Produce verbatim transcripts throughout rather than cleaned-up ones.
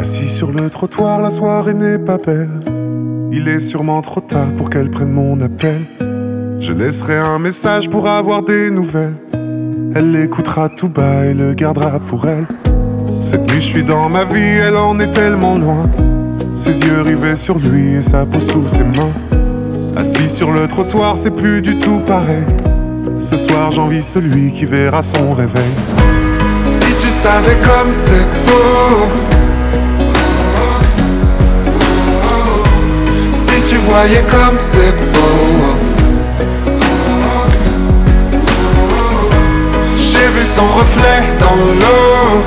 Assis sur le trottoir, la soirée n'est pas belle. Il est sûrement trop tard pour qu'elle prenne mon appel. Je laisserai un message pour avoir des nouvelles. Elle l'écoutera tout bas et le gardera pour elle. Cette nuit je suis dans ma vie, elle en est tellement loin. Ses yeux rivés sur lui et sa peau sous ses mains. Assis sur le trottoir, c'est plus du tout pareil. Ce soir j'envie celui qui verra son réveil. Si tu savais comme c'est beau, si tu voyais comme c'est beau. J'ai vu son reflet dans l'eau.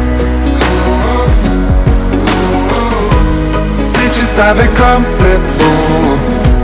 Si tu savais comme c'est beau.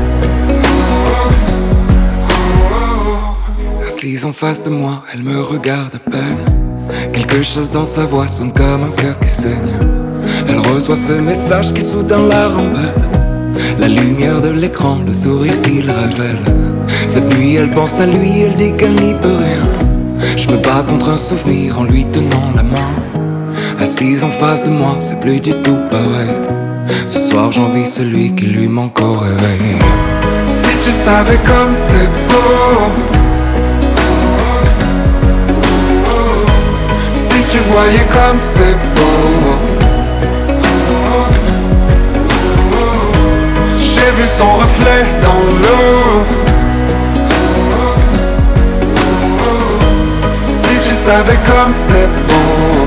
Assise en face de moi, elle me regarde à peine. Quelque chose dans sa voix sonne comme un cœur qui saigne. Elle reçoit ce message qui soudain la rend belle. La lumière de l'écran, le sourire qu'il révèle. Cette nuit elle pense à lui, elle dit qu'elle n'y peut rien. Je me bats contre un souvenir en lui tenant la main. Assise en face de moi, c'est plus du tout pareil. Ce soir j'envie celui qui lui manque au réveil. Si tu savais comme c'est beau, si tu voyais comme c'est beau. J'ai vu son reflet dans l'eau. Si tu savais comme c'est beau.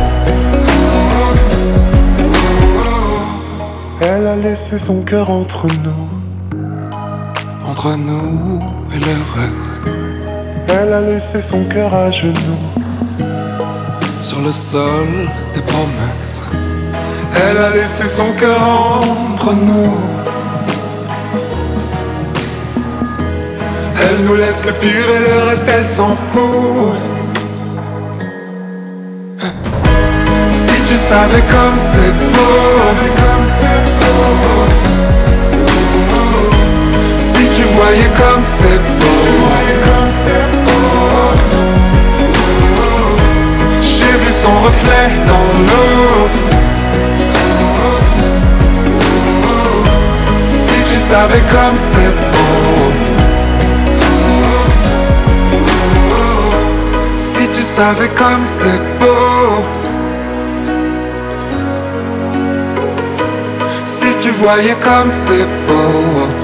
Elle a laissé son cœur entre nous, entre nous et le reste. Elle a laissé son cœur à genoux, sur le sol des promesses. Elle a laissé son cœur entre nous. Elle nous laisse le pire et le reste elle s'en fout. Si tu savais comme c'est beau, si tu voyais comme c'est beau. J'ai vu son reflet dans l'eau. Si tu savais comme c'est beau. Si tu savais comme c'est beau. Si tu voyais comme c'est beau.